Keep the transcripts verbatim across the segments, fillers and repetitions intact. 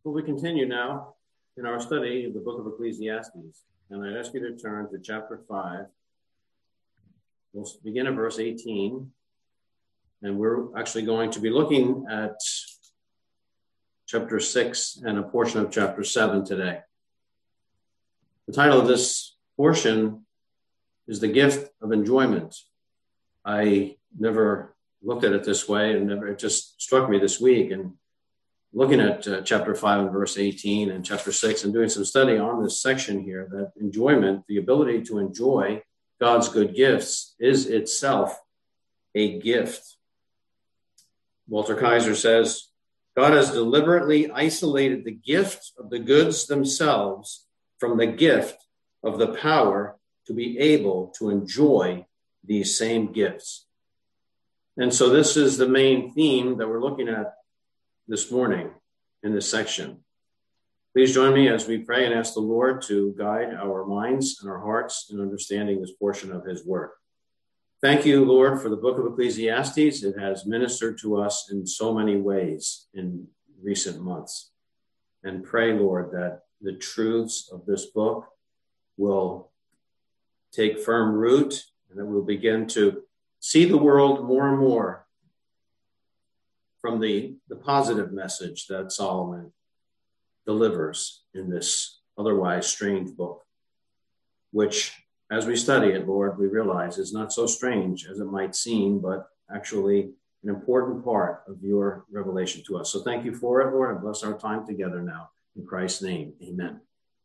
Well, we continue now in our study of the book of Ecclesiastes, and I ask you to turn to chapter five. We'll begin at verse eighteen, and we're actually going to be looking at chapter six and a portion of chapter seven today. The title of this portion is The Gift of Enjoyment. I never looked at it this way, and never, it just struck me this week. And looking at uh, chapter five and verse eighteen and chapter six and doing some study on this section here, that enjoyment, the ability to enjoy God's good gifts, is itself a gift. Walter Kaiser says, God has deliberately isolated the gift of the goods themselves from the gift of the power to be able to enjoy these same gifts. And so this is the main theme that we're looking at this morning in this section. Please join me as we pray and ask the Lord to guide our minds and our hearts in understanding this portion of his word. Thank you, Lord, for the book of Ecclesiastes. It has ministered to us in so many ways in recent months. And pray, Lord, that the truths of this book will take firm root and that we'll begin to see the world more and more from the, the positive message that Solomon delivers in this otherwise strange book, which, as we study it, Lord, we realize is not so strange as it might seem, but actually an important part of your revelation to us. So thank you for it, Lord, and bless our time together now. In Christ's name, amen.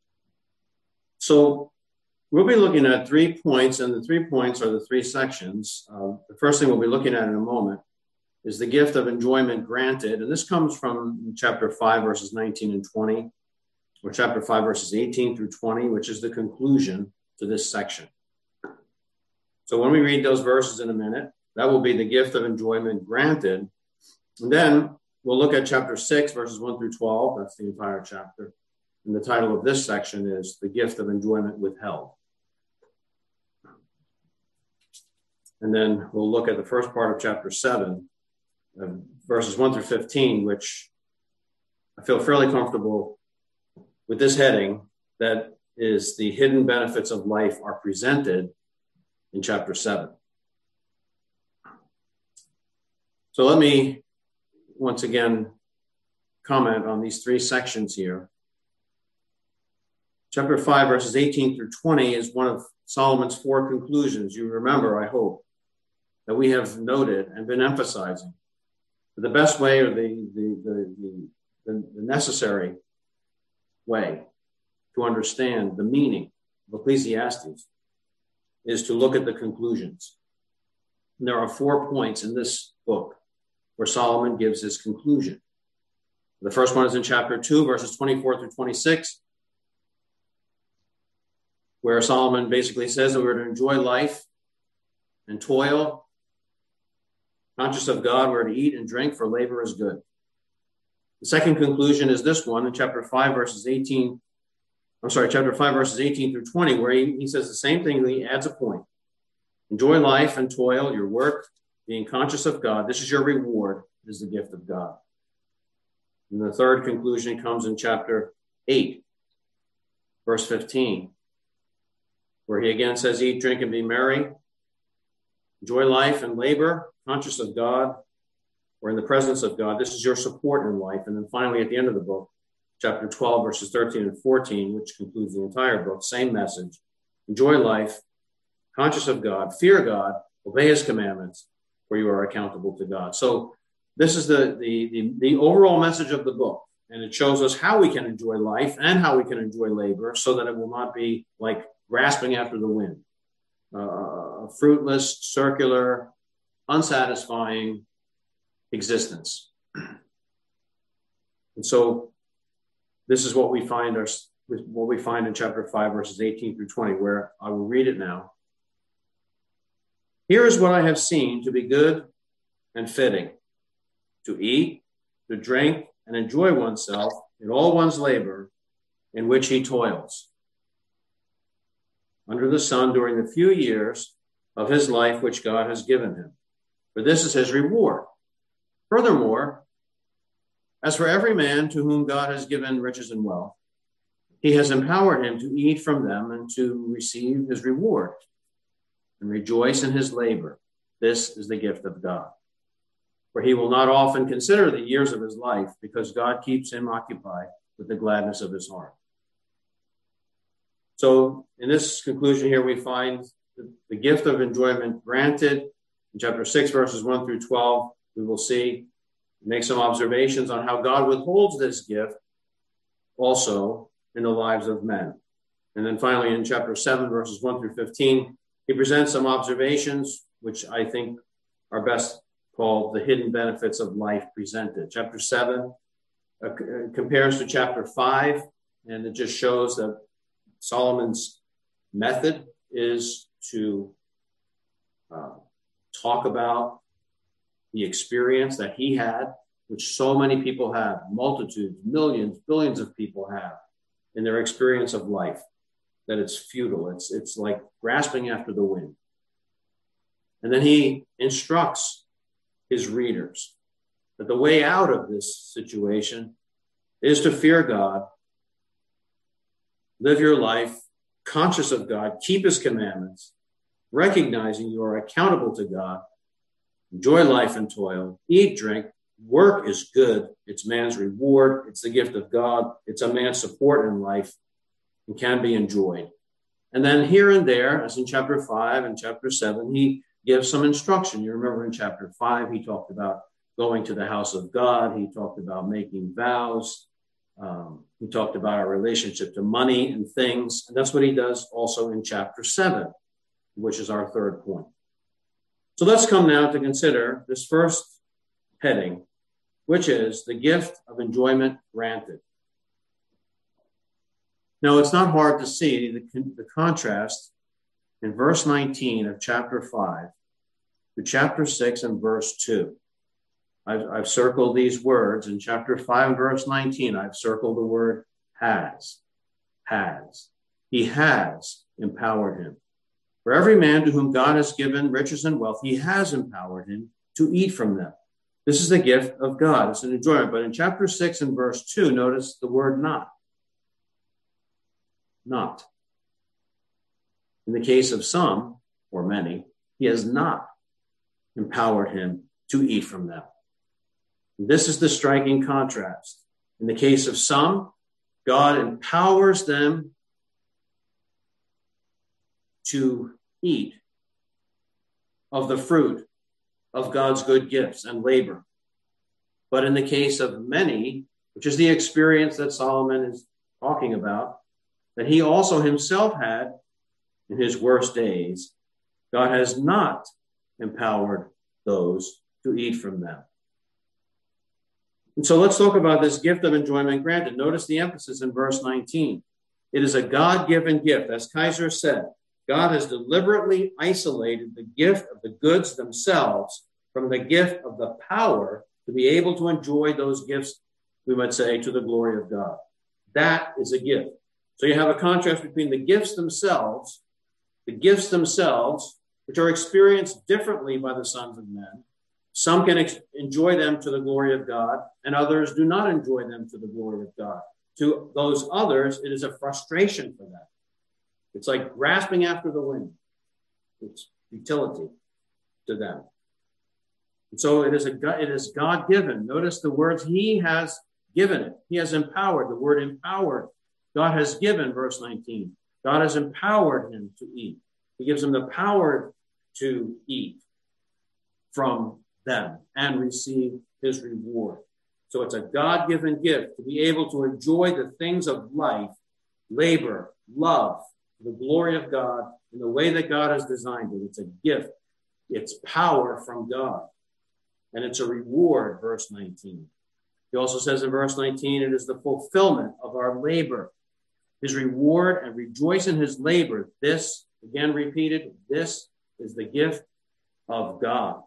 So we'll be looking at three points, and the three points are the three sections. Uh, the first thing we'll be looking at in a moment is the gift of enjoyment granted. And this comes from chapter five, verses nineteen and twenty, or chapter five, verses eighteen through twenty, which is the conclusion to this section. So when we read those verses in a minute, that will be the gift of enjoyment granted. And then we'll look at chapter six, verses one through twelve. That's the entire chapter. And the title of this section is The Gift of Enjoyment Withheld. And then we'll look at the first part of chapter seven, uh, verses one through fifteen, which I feel fairly comfortable with this heading, that is the hidden benefits of life are presented in chapter seven. So let me once again comment on these three sections here. Chapter five, verses eighteen through twenty is one of Solomon's four conclusions. You remember, I hope, that we have noted and been emphasizing. The best way, or the, the, the, the, the necessary way to understand the meaning of Ecclesiastes is to look at the conclusions. And there are four points in this book where Solomon gives his conclusion. The first one is in chapter two, verses twenty-four through twenty-six, where Solomon basically says that we're to enjoy life and toil. Conscious of God, we're to eat and drink, for labor is good. The second conclusion is this one in chapter five, verses eighteen. I'm sorry, chapter five, verses eighteen through twenty, where he, he says the same thing, and he adds a point. Enjoy life and toil, your work, being conscious of God. This is your reward, is the gift of God. And the third conclusion comes in chapter eight, verse fifteen, where he again says, eat, drink, and be merry. Enjoy life and labor, conscious of God, or in the presence of God. This is your support in life. And then finally, at the end of the book, chapter twelve, verses thirteen and fourteen, which concludes the entire book, same message. Enjoy life, conscious of God, fear God, obey his commandments, for you are accountable to God. So this is the, the, the, the overall message of the book. And it shows us how we can enjoy life and how we can enjoy labor so that it will not be like grasping after the wind. Uh, a fruitless, circular, unsatisfying existence. And so this is what we find our, what we find in chapter five, verses eighteen through twenty, where I will read it now. Here is what I have seen to be good and fitting, to eat, to drink, and enjoy oneself in all one's labor in which he toils under the sun during the few years of his life which God has given him. For this is his reward. Furthermore, As for every man to whom God has given riches and wealth, he has empowered him to eat from them and to receive his reward and rejoice in his labor. This is the gift of God. For he will not often consider the years of his life, because God keeps him occupied with the gladness of his heart. So in this conclusion here, we find the, the gift of enjoyment granted. In chapter six, verses one through twelve, we will see, make some observations on how God withholds this gift also in the lives of men. And then finally, in chapter seven, verses one through fifteen, he presents some observations, which I think are best called the hidden benefits of life presented. Chapter seven uh, compares to chapter five, and it just shows that Solomon's method is to uh, talk about the experience that he had, which so many people have, multitudes, millions, billions of people have in their experience of life, that it's futile. It's, it's like grasping after the wind. And then he instructs his readers that the way out of this situation is to fear God, live your life conscious of God, keep his commandments, recognizing you are accountable to God, enjoy life and toil, eat, drink. Work is good. It's man's reward. It's the gift of God. It's a man's support in life and can be enjoyed. And then here and there, as in chapter five and chapter seven, he gives some instruction. You remember in chapter five, he talked about going to the house of God. He talked about making vows. Um, he talked about our relationship to money and things. And that's what he does also in chapter seven, which is our third point. So let's come now to consider this first heading, which is the gift of enjoyment granted. Now, it's not hard to see the, the contrast in verse nineteen of chapter five to chapter six and verse two. I've, I've circled these words. In chapter five, verse nineteen, I've circled the word has, has. He has empowered him. For every man to whom God has given riches and wealth, he has empowered him to eat from them. This is the gift of God. It's an enjoyment. But in chapter six and verse two, notice the word not. Not. In the case of some, or many, he has not empowered him to eat from them. And this is the striking contrast. In the case of some, God empowers them to eat of the fruit of God's good gifts and labor. But in the case of many, which is the experience that Solomon is talking about, that he also himself had in his worst days, God has not empowered those to eat from them. And so let's talk about this gift of enjoyment granted. Notice the emphasis in verse nineteen. It is a God-given gift. As Kaiser said, God has deliberately isolated the gift of the goods themselves from the gift of the power to be able to enjoy those gifts, we might say, to the glory of God. That is a gift. So you have a contrast between the gifts themselves, the gifts themselves, which are experienced differently by the sons of men. Some can ex- enjoy them to the glory of God, and others do not enjoy them to the glory of God. To those others, it is a frustration for them. It's like grasping after the wind. It's futility to them. And so it is a it is God-given. Notice the words, he has given it. He has empowered. The word empowered. God has given, verse nineteen. God has empowered him to eat. He gives him the power to eat from them and receive his reward. So it's a God-given gift to be able to enjoy the things of life, labor, love, the glory of God in the way that God has designed it. It's a gift. It's power from God. And it's a reward, verse nineteen. He also says in verse nineteen, it is the fulfillment of our labor, his reward, and rejoice in his labor. This, again repeated, this is the gift of God.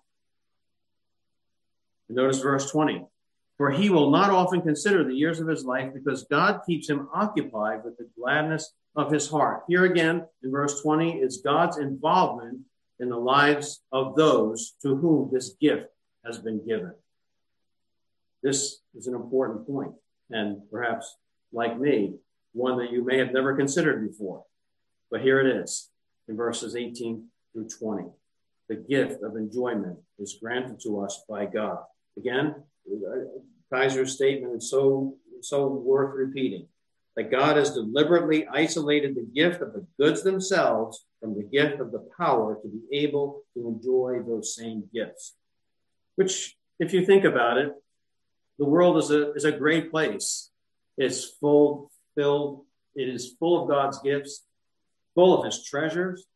And notice verse twenty. For he will not often consider the years of his life, because God keeps him occupied with the gladness of his heart. Here again, in verse twenty, is God's involvement in the lives of those to whom this gift has been given. This is an important point, and perhaps, like me, one that you may have never considered before. But here it is in verses eighteen through twenty. The gift of enjoyment is granted to us by God. Again, Kaiser's statement is so, so worth repeating, that God has deliberately isolated the gift of the goods themselves from the gift of the power to be able to enjoy those same gifts. Which, if you think about it, the world is a, is a great place. It's full, filled, it is full of God's gifts, full of his treasures.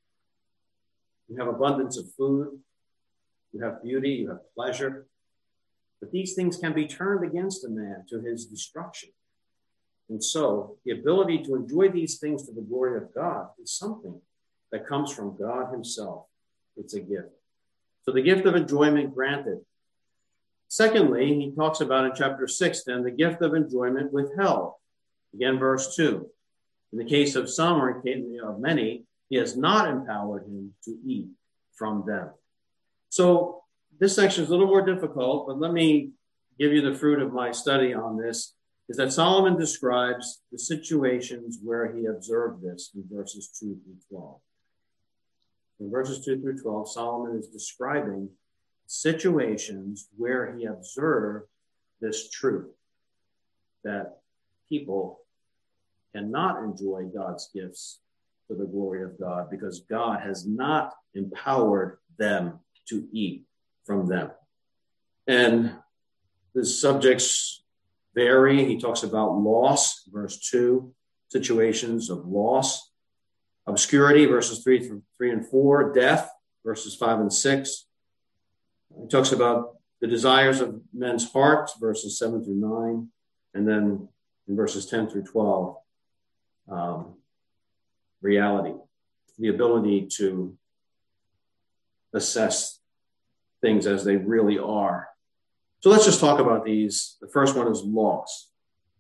You have abundance of food, you have beauty, you have pleasure. But these things can be turned against a man to his destruction. And so the ability to enjoy these things to the glory of God is something that comes from God himself. It's a gift. So the gift of enjoyment granted. Secondly, he talks about in chapter six, then, the gift of enjoyment withheld. Again, verse two. In the case of some or of many, he has not empowered him to eat from them. So this section is a little more difficult, but let me give you the fruit of my study on this, is that Solomon describes the situations where he observed this in verses two through twelve. In verses two through twelve, Solomon is describing situations where he observed this truth, that people cannot enjoy God's gifts to the glory of God because God has not empowered them to eat from them. And the subjects vary. He talks about loss, verse two, situations of loss, obscurity, verses three through three and four, death, verses five and six. He talks about the desires of men's hearts, verses seven through nine, and then in verses ten through twelve, um, reality, the ability to assess things as they really are. So let's just talk about these. The first one is loss.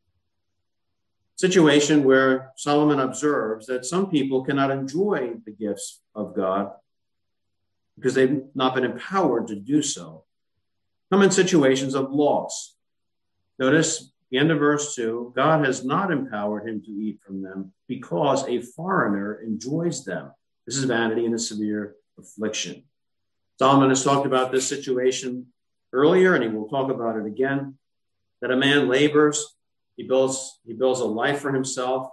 Situation where Solomon observes that some people cannot enjoy the gifts of God because they've not been empowered to do so. Come in situations of loss. Notice the end of verse two, God has not empowered him to eat from them because a foreigner enjoys them. This is vanity and a severe affliction. Solomon has talked about this situation earlier, and he will talk about it again, that a man labors, he builds, he builds a life for himself,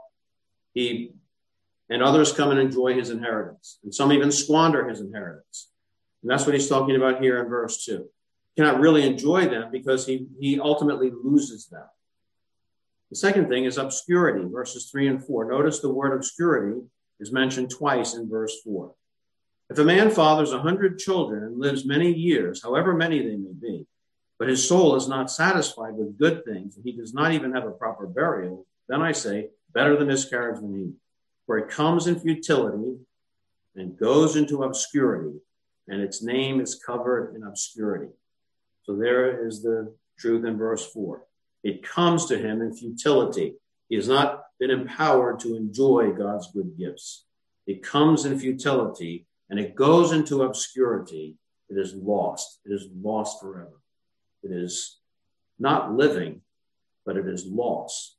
he and others come and enjoy his inheritance, and some even squander his inheritance. And that's what he's talking about here in verse two. He cannot really enjoy them because he, he ultimately loses them. The second thing is obscurity, verses three and four. Notice the word obscurity is mentioned twice in verse four. If a man fathers a hundred children and lives many years, however many they may be, but his soul is not satisfied with good things, and he does not even have a proper burial, then I say, better the miscarriage than he. For it comes in futility and goes into obscurity, and its name is covered in obscurity. So there is the truth in verse four. It comes to him in futility. He has not been empowered to enjoy God's good gifts. It comes in futility, and it goes into obscurity. It is lost. It is lost forever. It is not living, but it is lost.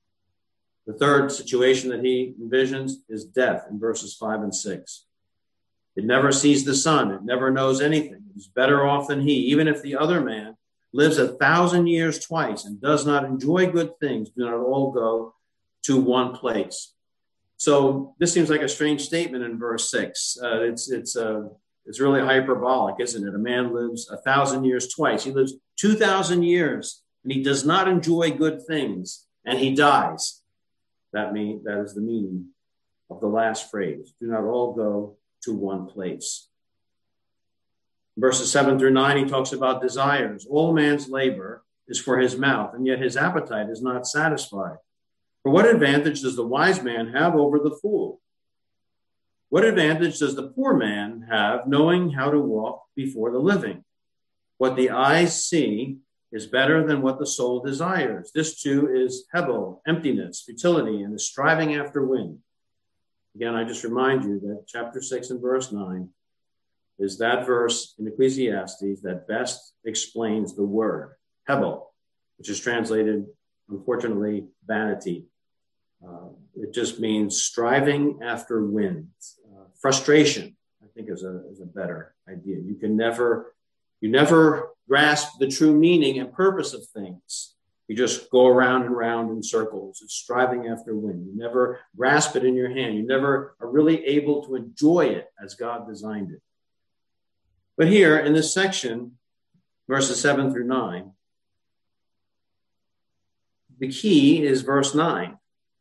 The third situation that he envisions is death in verses five and six. It never sees the sun. It never knows anything. It is better off than he. Even if the other man lives a thousand years twice and does not enjoy good things, do not all go to one place. So this seems like a strange statement in verse six. Uh, it's it's uh, it's really hyperbolic, isn't it? A man lives a thousand years twice. He lives two thousand years and he does not enjoy good things, and he dies. That mean that is the meaning of the last phrase. Do not all go to one place. Verses seven through nine, he talks about desires. All man's labor is for his mouth, and yet his appetite is not satisfied. For what advantage does the wise man have over the fool? What advantage does the poor man have knowing how to walk before the living? What the eyes see is better than what the soul desires. This too is hebel, emptiness, futility, and the striving after wind. Again, I just remind you that chapter six and verse nine is that verse in Ecclesiastes that best explains the word hebel, which is translated, unfortunately, vanity. Uh, it just means striving after wind. Uh, frustration, I think, is a, is a better idea. You can never, you never grasp the true meaning and purpose of things. You just go around and around in circles. It's striving after wind. You never grasp it in your hand. You never are really able to enjoy it as God designed it. But here in this section, verses seven through nine, the key is verse nine.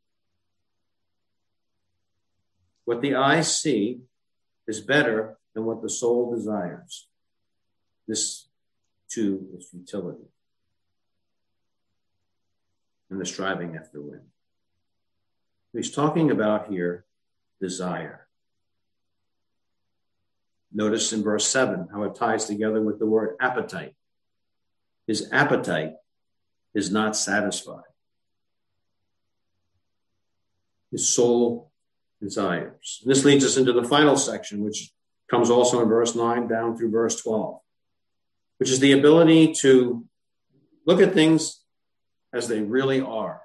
What the eyes see is better than what the soul desires. This, too, is futility and the striving after wind. He's talking about here desire. Notice in verse seven how it ties together with the word appetite. His appetite is not satisfied. His soul desires. This leads us into the final section, which comes also in verse nine down through verse twelve, which is the ability to look at things as they really are.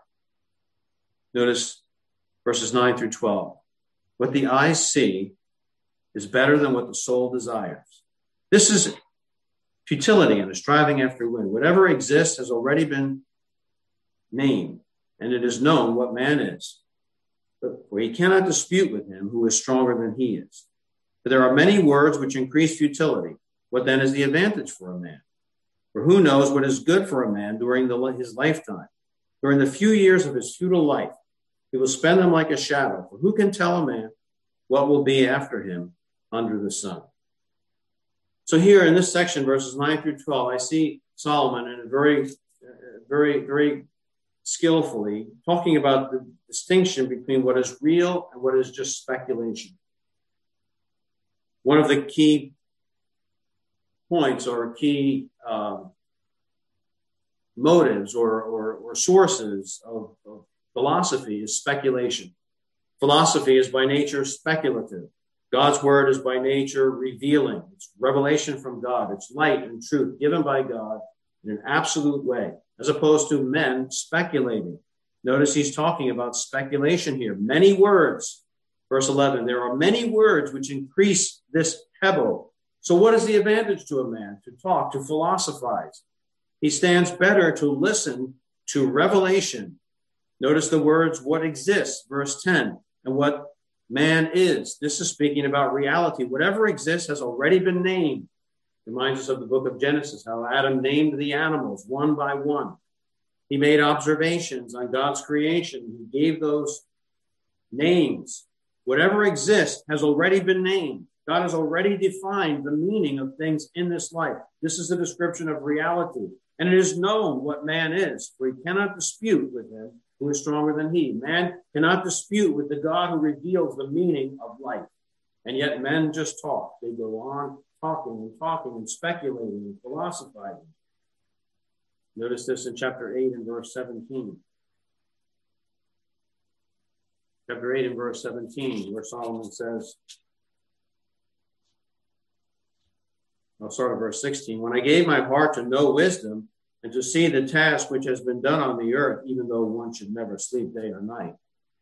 Notice verses nine through twelve. What the eyes see is better than what the soul desires. This is futility and the striving after wind. Whatever exists has already been named, and it is known what man is. But for he cannot dispute with him who is stronger than he is. For there are many words which increase futility. What then is the advantage for a man? For who knows what is good for a man during the, his lifetime? During the few years of his futile life, he will spend them like a shadow. For who can tell a man what will be after him under the sun? So here in this section, verses nine through twelve, I see Solomon in a very, very, very skillfully talking about the distinction between what is real and what is just speculation. One of the key points or key um, motives or, or, or sources of, of philosophy is speculation. Philosophy is by nature speculative. God's word is by nature revealing. It's revelation from God. It's light and truth given by God in an absolute way, as opposed to men speculating. Notice he's talking about speculation here. Many words. Verse eleven, there are many words which increase this pebble. So what is the advantage to a man? To talk, to philosophize. He stands better to listen to revelation. Notice the words, what exists, verse ten, and what man is. This is speaking about reality. Whatever exists has already been named. Reminds us of the book of Genesis, how Adam named the animals one by one. He made observations on God's creation. He gave those names. Whatever exists has already been named. God has already defined the meaning of things in this life. This is a description of reality. And it is known what man is, for he cannot dispute with him who is stronger than he. Man cannot dispute with the God who reveals the meaning of life. And yet men just talk. They go on talking and talking and speculating and philosophizing. Notice this in chapter eight and verse seventeen. Chapter eight and verse seventeen, where Solomon says, I'll start at verse sixteen. When I gave my heart to know wisdom and to see the task which has been done on the earth, even though one should never sleep day or night.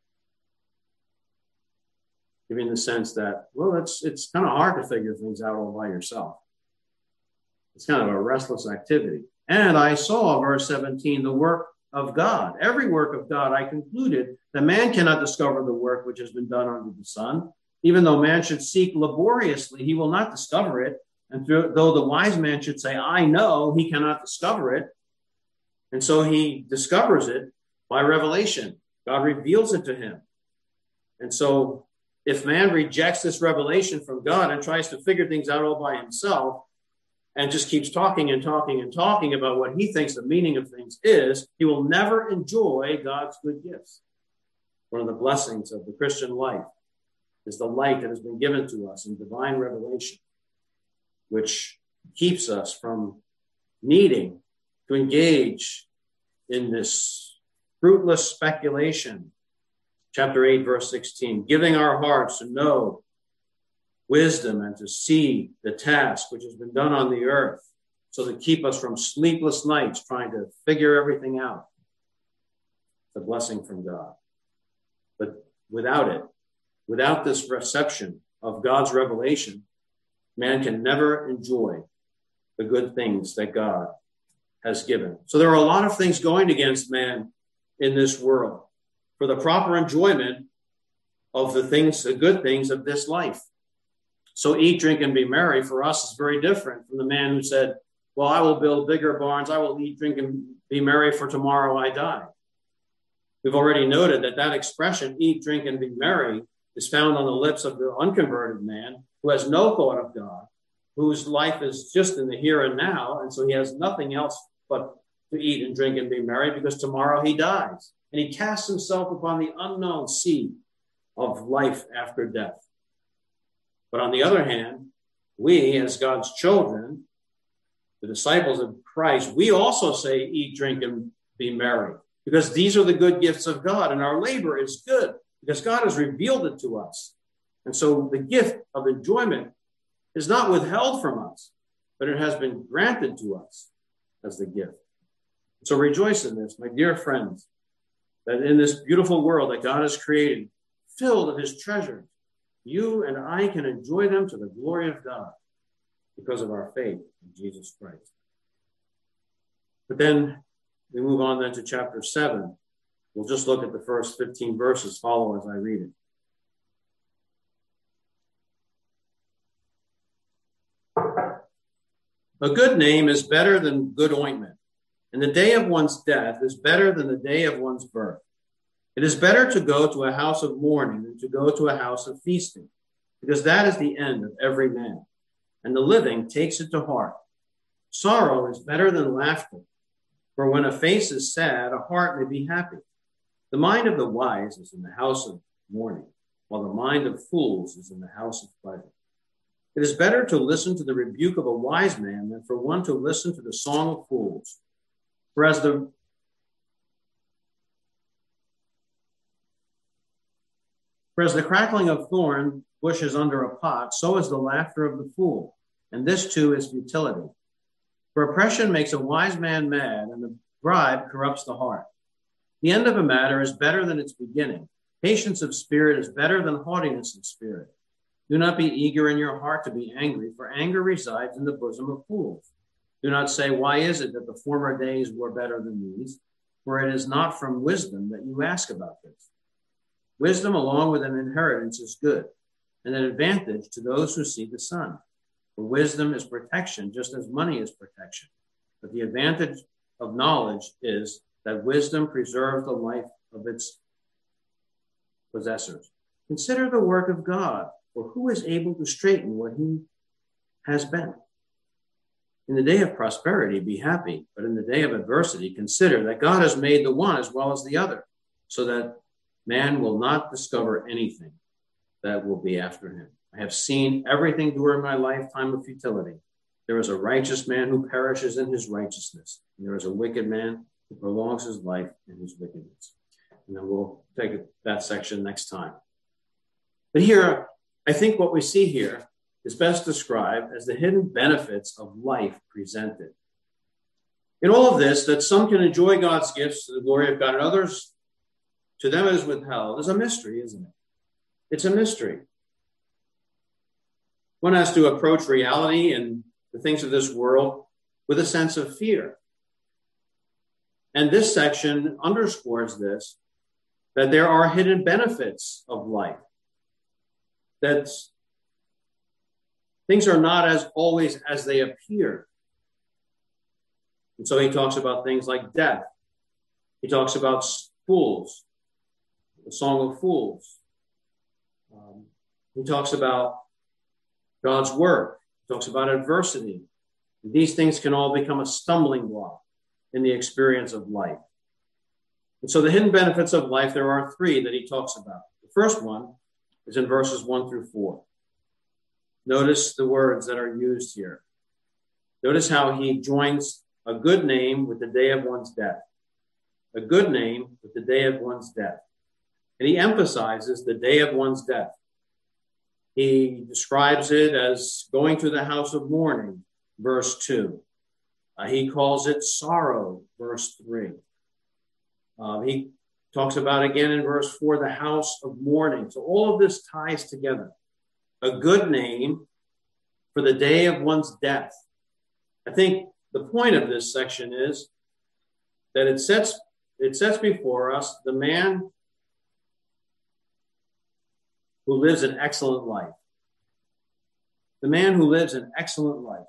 Giving the sense that, well, it's, it's kind of hard to figure things out all by yourself. It's kind of a restless activity. And I saw, verse seventeen, the work of God. Every work of God, I concluded that man cannot discover the work which has been done under the sun. Even though man should seek laboriously, he will not discover it. And through, though the wise man should say, I know, he cannot discover it. And so he discovers it by revelation. God reveals it to him. And so if man rejects this revelation from God and tries to figure things out all by himself and just keeps talking and talking and talking about what he thinks the meaning of things is, he will never enjoy God's good gifts. One of the blessings of the Christian life is the light that has been given to us in divine revelation, which keeps us from needing to engage in this fruitless speculation. Chapter eight, verse sixteen, giving our hearts to know wisdom and to see the task which has been done on the earth. so to keep us from sleepless nights trying to figure everything out. It's a blessing from God. But without it, without this reception of God's revelation, man can never enjoy the good things that God has given. So there are a lot of things going against man in this world for the proper enjoyment of the things, the good things of this life. So eat, drink, and be merry for us is very different from the man who said, well, I will build bigger barns. I will eat, drink, and be merry, for tomorrow I die. We've already noted that that expression, eat, drink, and be merry, is found on the lips of the unconverted man who has no thought of God, whose life is just in the here and now, and so he has nothing else but to eat and drink and be merry, because tomorrow he dies. And he casts himself upon the unknown sea of life after death. But on the other hand, we, as God's children, the disciples of Christ, we also say, eat, drink, and be merry, because these are the good gifts of God, and our labor is good, because God has revealed it to us. And so the gift of enjoyment is not withheld from us, but it has been granted to us as the gift. So rejoice in this, my dear friends, that in this beautiful world that God has created, filled of his treasures, you and I can enjoy them to the glory of God because of our faith in Jesus Christ. But then we move on then to chapter seven. We'll just look at the first fifteen verses. Follow as I read it. A good name is better than good ointment, and the day of one's death is better than the day of one's birth. It is better to go to a house of mourning than to go to a house of feasting, because that is the end of every man, and the living takes it to heart. Sorrow is better than laughter, for when a face is sad, a heart may be happy. The mind of the wise is in the house of mourning, while the mind of fools is in the house of pleasure. It is better to listen to the rebuke of a wise man than for one to listen to the song of fools. For as the For as the crackling of thorn bushes under a pot, so is the laughter of the fool, and this too is futility. For oppression makes a wise man mad, and the bribe corrupts the heart. The end of a matter is better than its beginning. Patience of spirit is better than haughtiness of spirit. Do not be eager in your heart to be angry, for anger resides in the bosom of fools. Do not say, why is it that the former days were better than these? For it is not from wisdom that you ask about this. Wisdom along with an inheritance is good, and an advantage to those who see the sun. For wisdom is protection, just as money is protection. But the advantage of knowledge is that wisdom preserves the life of its possessors. Consider the work of God, for who is able to straighten what he has bent? In the day of prosperity, be happy, but in the day of adversity, consider that God has made the one as well as the other, so that man will not discover anything that will be after him. I have seen everything during my lifetime of futility. There is a righteous man who perishes in his righteousness, and there is a wicked man who prolongs his life in his wickedness. And then we'll take that section next time. But here, I think what we see here is best described as the hidden benefits of life presented. In all of this, that some can enjoy God's gifts to the glory of God, and others, to them it is withheld, is a mystery, isn't it? It's a mystery. One has to approach reality and the things of this world with a sense of fear. And this section underscores this, that there are hidden benefits of life, that things are not as always as they appear. And so he talks about things like death. He talks about fools, the song of fools. Um, he talks about God's work. He talks about adversity. These things can all become a stumbling block in the experience of life. And so the hidden benefits of life, there are three that he talks about. The first one is in verses one through four. Notice the words that are used here. Notice how he joins a good name with the day of one's death. A good name with the day of one's death. And he emphasizes the day of one's death. He describes it as going to the house of mourning, verse two. Uh, he calls it sorrow, verse three. Uh, he talks about again in verse four, the house of mourning. So all of this ties together. A good name for the day of one's death. I think the point of this section is that it sets, it sets before us the man who lives an excellent life. The man who lives an excellent life.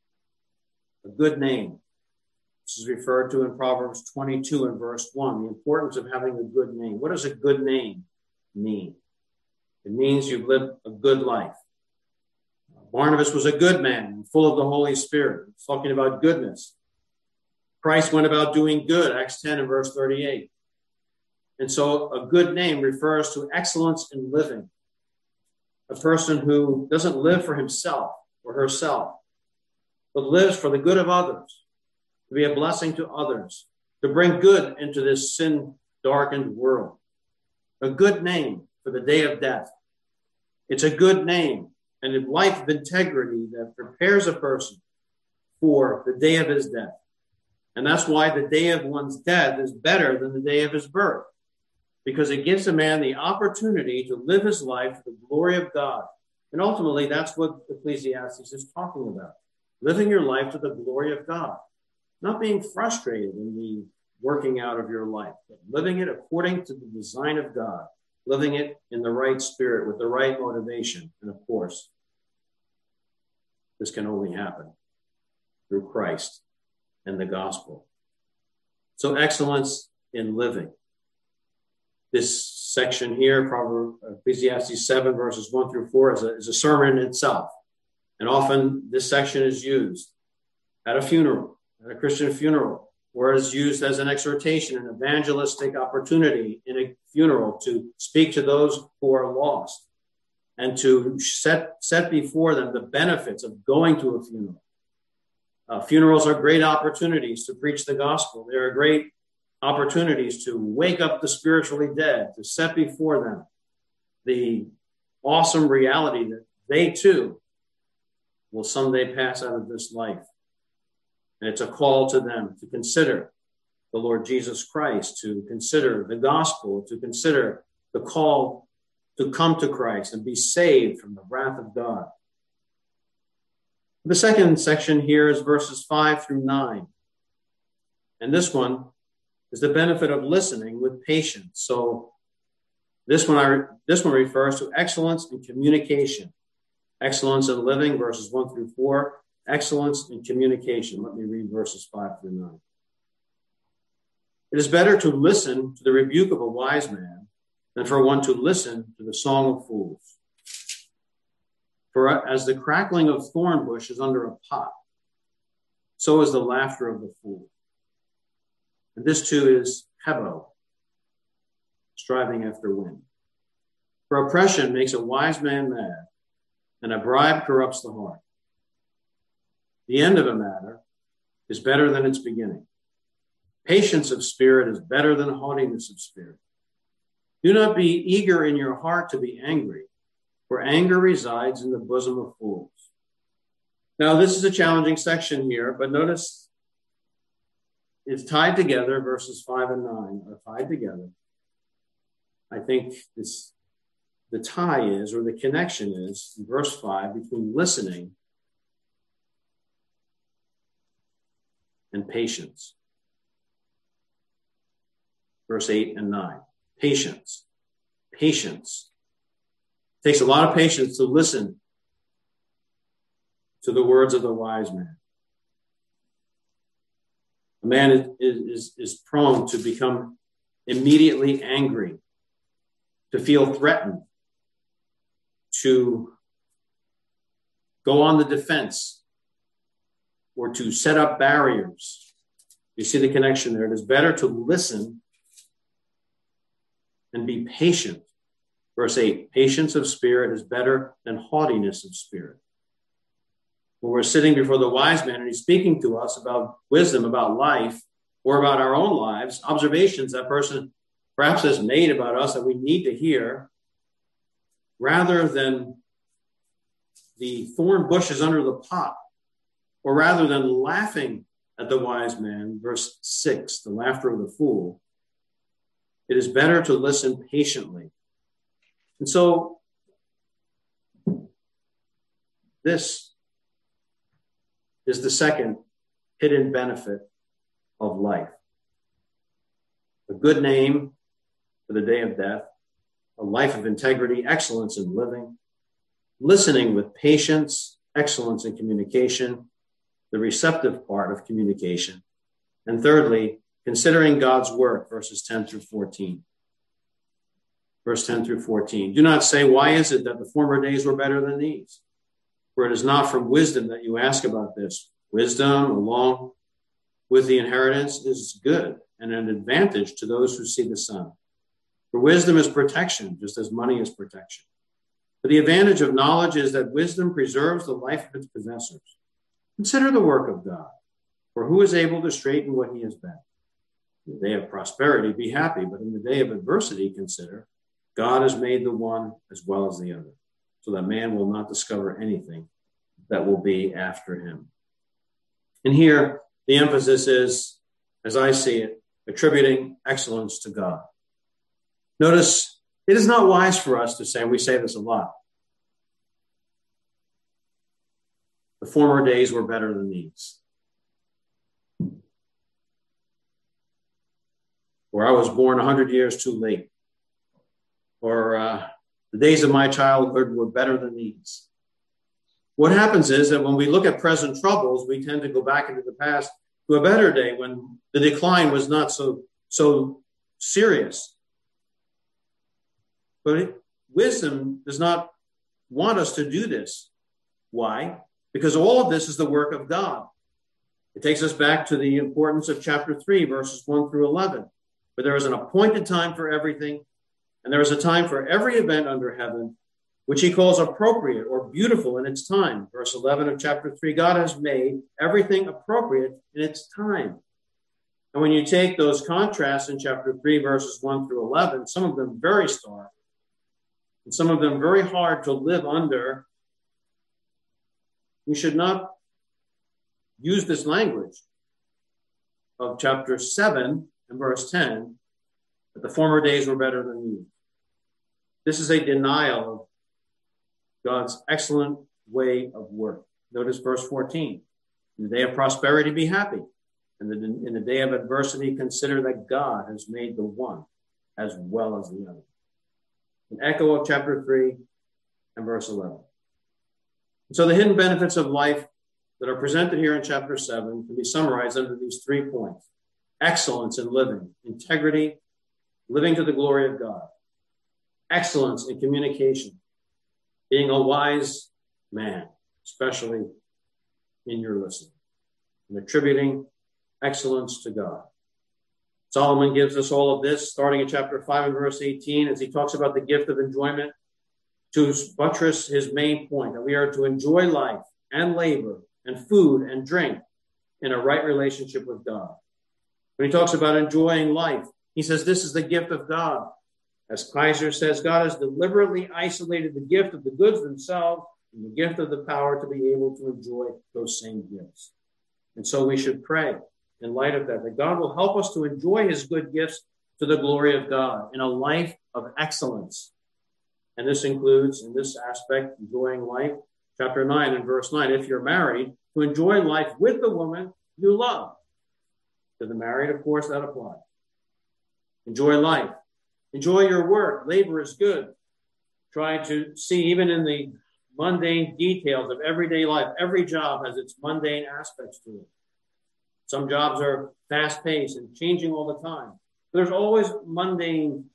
A good name. This is referred to in Proverbs twenty-two and verse one, the importance of having a good name. What does a good name mean? It means you've lived a good life. Barnabas was a good man, full of the Holy Spirit. It's talking about goodness. Christ went about doing good, Acts ten and verse thirty-eight. And so a good name refers to excellence in living. A person who doesn't live for himself or herself, but lives for the good of others, to be a blessing to others, to bring good into this sin-darkened world. A good name for the day of death. It's a good name and a life of integrity that prepares a person for the day of his death. And that's why the day of one's death is better than the day of his birth, because it gives a man the opportunity to live his life for the glory of God. And ultimately, that's what Ecclesiastes is talking about. Living your life to the glory of God. Not being frustrated in the working out of your life, but living it according to the design of God. Living it in the right spirit, with the right motivation. And of course, this can only happen through Christ and the gospel. So excellence in living. This section here, Proverbs, Ecclesiastes seven, verses one through four, is a, is a sermon in itself. And often this section is used at a funeral, at a Christian funeral, or is used as an exhortation, an evangelistic opportunity in a funeral to speak to those who are lost and to set, set before them the benefits of going to a funeral. Uh, funerals are great opportunities to preach the gospel. They are great opportunities to wake up the spiritually dead, to set before them the awesome reality that they too will someday pass out of this life. And it's a call to them to consider the Lord Jesus Christ, to consider the gospel, to consider the call to come to Christ and be saved from the wrath of God. The second section here is verses five through nine. And this one is the benefit of listening with patience. So this one, I, this one refers to excellence in communication. Excellence in living, verses one through four. Excellence in communication. Let me read verses five through nine. It is better to listen to the rebuke of a wise man than for one to listen to the song of fools. For as the crackling of thorn bush is under a pot, so is the laughter of the fool. And this too is hebo, striving after wind. For oppression makes a wise man mad, and a bribe corrupts the heart. The end of a matter is better than its beginning. Patience of spirit is better than haughtiness of spirit. Do not be eager in your heart to be angry, for anger resides in the bosom of fools. Now, this is a challenging section here, but notice it's tied together. Verses five and nine are tied together. I think this, the tie is, or the connection is, in verse five, between listening and patience. Verse eight and nine. Patience. Patience. It takes a lot of patience to listen to the words of the wise man. A man is, is, is prone to become immediately angry, to feel threatened, to go on the defense, or to set up barriers. You see the connection there. It is better to listen and be patient. Verse eight, patience of spirit is better than haughtiness of spirit. When we're sitting before the wise man and he's speaking to us about wisdom, about life, or about our own lives, observations that person perhaps has made about us that we need to hear, rather than the thorn bushes under the pot, or rather than laughing at the wise man. Verse six, the laughter of the fool. It is better to listen patiently. And so this is the second hidden benefit of life. A good name for the day of death, a life of integrity, excellence in living, listening with patience, excellence in communication, the receptive part of communication. And thirdly, considering God's work, verses ten through fourteen. Verse ten through fourteen. Do not say, why is it that the former days were better than these? For it is not from wisdom that you ask about this. Wisdom, along with the inheritance, is good and an advantage to those who see the sun. For wisdom is protection, just as money is protection. But the advantage of knowledge is that wisdom preserves the life of its possessors. Consider the work of God, for who is able to straighten what he has bent? In the day of prosperity, be happy, but in the day of adversity, consider God has made the one as well as the other, so that man will not discover anything that will be after him. And here, the emphasis is, as I see it, attributing excellence to God. Notice, it is not wise for us to say, and we say this a lot, the former days were better than these. Or I was born one hundred years too late. Or uh, the days of my childhood were better than these. What happens is that when we look at present troubles, we tend to go back into the past to a better day when the decline was not so, so serious. But it, wisdom does not want us to do this. Why? Because all of this is the work of God. It takes us back to the importance of chapter three, verses one through eleven, where there is an appointed time for everything, and there is a time for every event under heaven, which he calls appropriate or beautiful in its time. Verse eleven of chapter three, God has made everything appropriate in its time. And when you take those contrasts in chapter three, verses one through eleven, some of them very stark, and some of them very hard to live under, we should not use this language of chapter seven and verse ten, that the former days were better than these. This is a denial of God's excellent way of work. Notice verse fourteen. In the day of prosperity, be happy. And in the day of adversity, consider that God has made the one as well as the other. An echo of chapter three and verse eleven. And so the hidden benefits of life that are presented here in chapter seven can be summarized under these three points. Excellence in living, integrity, living to the glory of God. Excellence in communication, being a wise man, especially in your listening, and attributing excellence to God. Solomon gives us all of this, starting in chapter five and verse eighteen, as he talks about the gift of enjoyment, to buttress his main point, that we are to enjoy life and labor and food and drink in a right relationship with God. When he talks about enjoying life, he says this is the gift of God. As Kaiser says, God has deliberately isolated the gift of the goods themselves and the gift of the power to be able to enjoy those same gifts. And so we should pray in light of that, that God will help us to enjoy his good gifts to the glory of God in a life of excellence. And this includes, in this aspect, enjoying life, chapter nine and verse nine, if you're married, to enjoy life with the woman you love. To the married, of course, that applies. Enjoy life. Enjoy your work. Labor is good. Try to see, even in the mundane details of everyday life, every job has its mundane aspects to it. Some jobs are fast-paced and changing all the time. There's always mundane,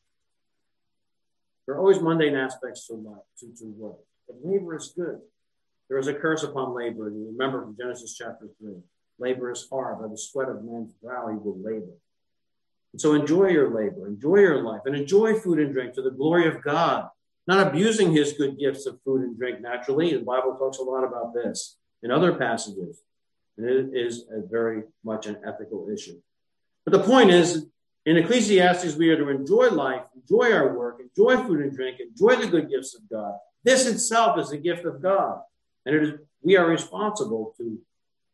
there are always mundane aspects to life, to, to work. But labor is good. There is a curse upon labor. You remember from Genesis chapter three. Labor is hard. By the sweat of man's brow he will labor. And so enjoy your labor, enjoy your life, and enjoy food and drink to the glory of God, not abusing his good gifts of food and drink naturally. The Bible talks a lot about this in other passages, and it is a very much an ethical issue. But the point is, in Ecclesiastes, we are to enjoy life, enjoy our work, enjoy food and drink, enjoy the good gifts of God. This itself is a gift of God, and it is we are responsible to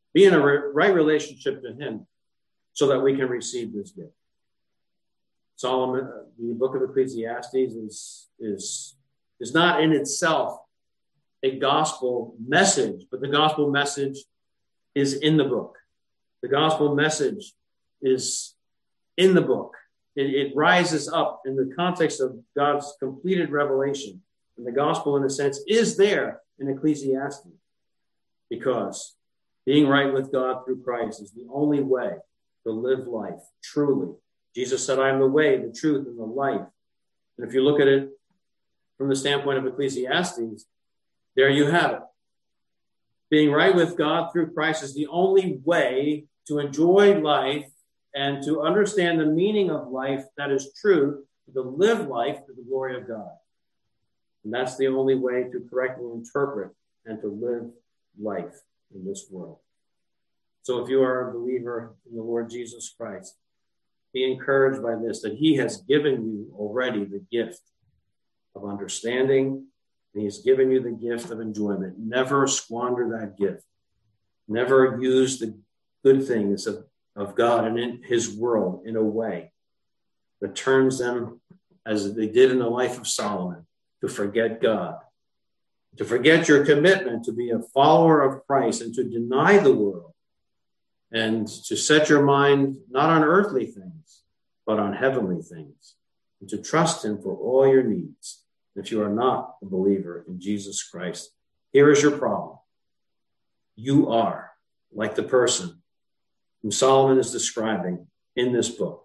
be in a re- right relationship to him so that we can receive this gift. Solomon, uh, the book of Ecclesiastes is, is, is not in itself a gospel message, but the gospel message is in the book. The gospel message is in the book. It, it rises up in the context of God's completed revelation. And the gospel, in a sense, is there in Ecclesiastes because being right with God through Christ is the only way to live life truly. Jesus said, I am the way, the truth, and the life. And if you look at it from the standpoint of Ecclesiastes, there you have it. Being right with God through Christ is the only way to enjoy life and to understand the meaning of life that is true, to live life to the glory of God. And that's the only way to correctly interpret and to live life in this world. So if you are a believer in the Lord Jesus Christ, be encouraged by this, that he has given you already the gift of understanding, and he's given you the gift of enjoyment. Never squander that gift. Never use the good things of, of God and in his world in a way that turns them, as they did in the life of Solomon, to forget God, to forget your commitment to be a follower of Christ and to deny the world and to set your mind not on earthly things, but on heavenly things, and to trust him for all your needs. If you are not a believer in Jesus Christ, here is your problem. You are like the person whom Solomon is describing in this book,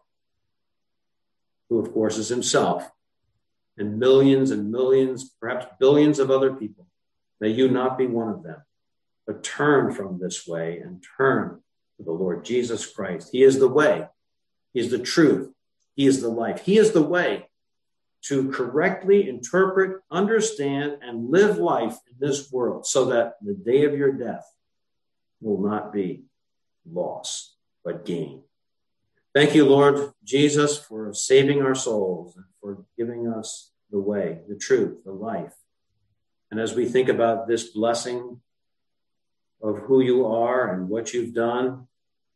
who, of course, is himself, and millions and millions, perhaps billions of other people. May you not be one of them, but turn from this way and turn to the Lord Jesus Christ. He is the way. He is the truth. He is the life. He is the way to correctly interpret, understand, and live life in this world so that the day of your death will not be loss, but gain. Thank you, Lord Jesus, for saving our souls and for giving us the way, the truth, the life. And as we think about this blessing of who you are and what you've done,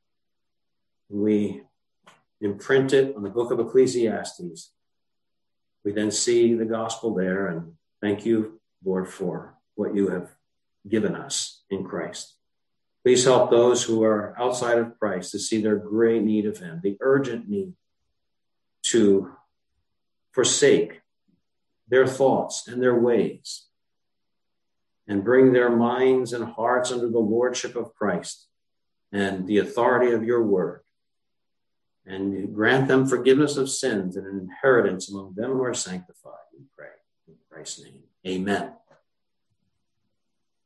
we imprint it on the book of Ecclesiastes. We then see the gospel there, and thank you, Lord, for what you have given us in Christ. Please help those who are outside of Christ to see their great need of him, the urgent need to forsake their thoughts and their ways and bring their minds and hearts under the lordship of Christ and the authority of your word. And grant them forgiveness of sins and an inheritance among them who are sanctified, we pray. In Christ's name, amen.